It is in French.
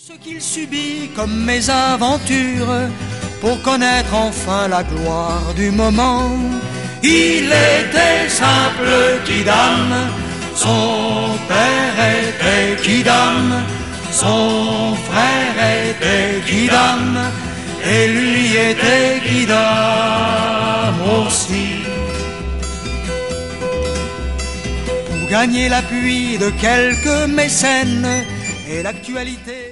Ce qu'il subit comme mésaventures pour connaître enfin la gloire du moment. Il était simple quidam, son père était quidam, son frère était quidam, et lui était quidam aussi. Pour gagner l'appui de quelques mécènes et l'actualité